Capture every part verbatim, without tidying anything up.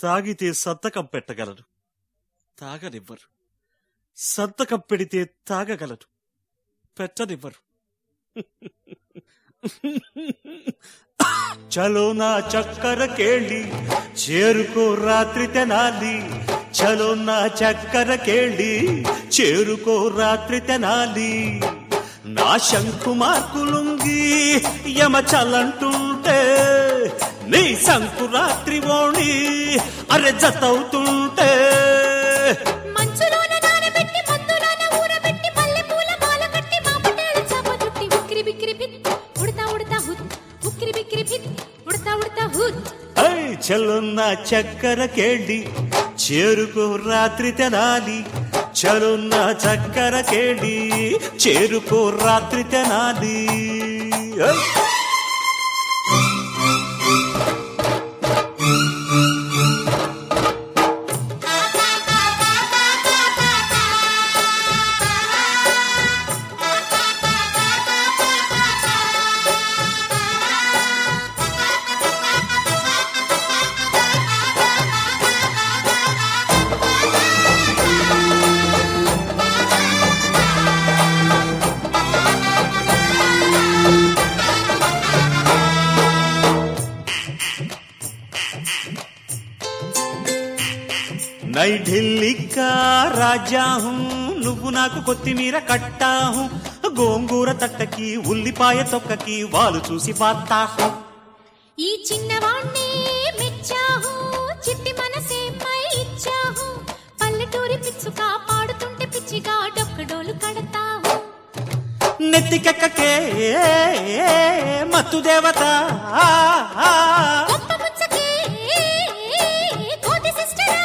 తాగితే సంతకం పెట్టగలరు, తాగనివ్వరు. సంతకం పెడితే తాగగలరు, పెట్టనివ్వరు. చలో నా చక్కర కేళి చేరుకో రాత్రి తెనాలి, చలో నా చక్కర కేళి చేరుకో రాత్రి తెనాలి. నా శంకు మార్కులుంగి యమ చలంటుంటే నీ సంకురాత్రి ఓణి అరె జతవుతుంటే, మంచులోన నానబెట్టి మందులోన ఊరబెట్టి మల్లె పూల మాల కట్టి మా పటేల చాప చుట్టి ఉక్కిరి బిక్కిరి పిత్ ఉడతా ఉడతా హుత్ ఉక్కిరి బిక్కిరి పిత్ ఉడతా ఉడతా హుత్. ఐ చలున్న చక్కర కేళి చేరుకో రాత్రి తెనాలి, చలున్న చక్కర కేళి చేరుకో రాత్రి తెనాలి. నై ఢిల్లీ కా రాజా హూ, నువ్వు నాకు కొత్తిమీర కట్టాహు, గోంగూర తట్టకి ఉల్లిపాయ తొక్కకి వాలు చూసి పాతాహు. ఈ చిన్నవాణ్ణి మెచ్చాహు, చిట్టి మనసే పై ఇచ్చాహు, పల్లెటూరి పిచ్చుక పాడుతుంటే పిచ్చిగా డొక్కడోలు కడతాహు. నెత్తికెక్కకే మత్తు దేవత, గొప్ప ముచ్చకే కోతి సిస్టరా,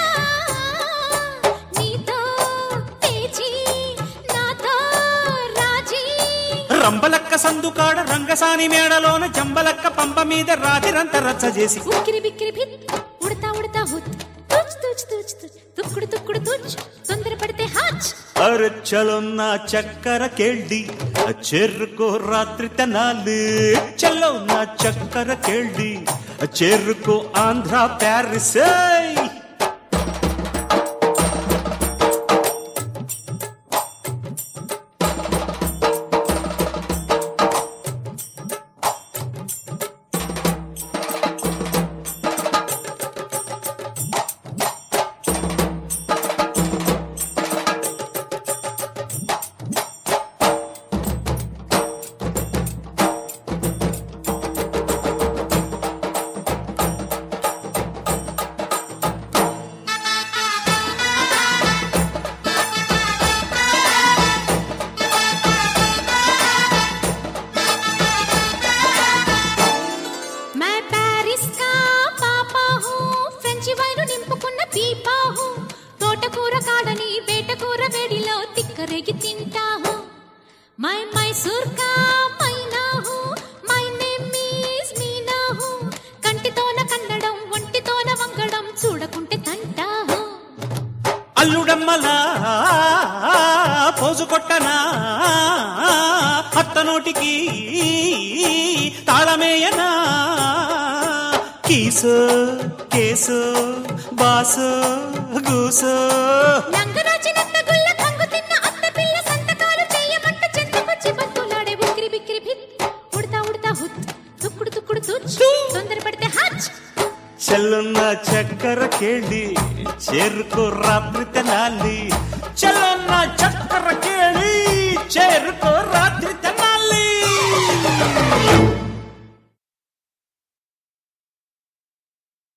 నీతో పేచి నాతో రాజీ. రంబలక్క సందుకాడ రంగసాని మేడలోన జంబలక్క పంప మీద రాతిరంత రచ్చ చేసి ఉక్కిరి బిక్కిరి భిత్ ఉడతా ఉడతా హుత్ తుచ్ తుచ్ తుచ్ తుచ్ తుక్కుడు తుక్కుడు తుచ్ తొందర పడితే హాచ్. అరె చలున్న చక్కర కేళి చేరుకో రాత్రి తెనాలి, చలో నా చక్కర కేళి చేరుకో ఆంధ్ర ప్యారిస్. తోటకూర కాడని వేటకూర వేడిలో తిక్కరేగి తింటాహు. మై మైసూర్ కా మైనాహు, మై నేమ్ ఈజ్ మీనాహు, కంటితోన కన్నడం ఒంటితోన వంగడం చూడకుంటే తంటాహు. అల్లుడమ్మలా పోజు కొట్టనా, అత్త నోటికి తాళమేయనా, కీసో కేసో బాసో గూసో లంగరాచినంత గుల్ల కంగు తిన్న అత్త పిల్ల సంతకాలు చేయమంట చెంతకొచ్చి బతులాడే ఉక్కిరి బిక్కిరి భిత్ ఉడతా ఉడతా హుత్ తుక్కుడు తుక్కుడు తుచ్ తొందర పడితే హచ్. చల్లున్న చక్కర కేళి చేరుకో రాత్రి తెనాలి, చల్లున్న చక్కర కేళి చేరుకో